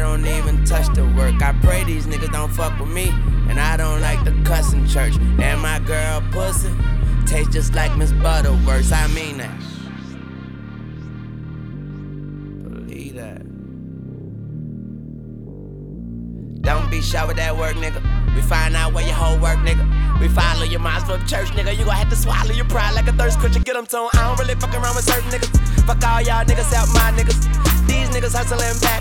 don't even touch the work. I pray these niggas don't fuck with me, and I don't like the cuss in church. And my girl pussy tastes just like Miss Butterworth. I mean that. Believe that. Don't be shy with that work, nigga. We find out where your whole work, nigga. We follow your minds for church, nigga. You gon' have to swallow your pride like a thirst quencher. Get them tone. I don't really fuck around with certain niggas. Fuck all y'all niggas out my niggas. These niggas hustling back.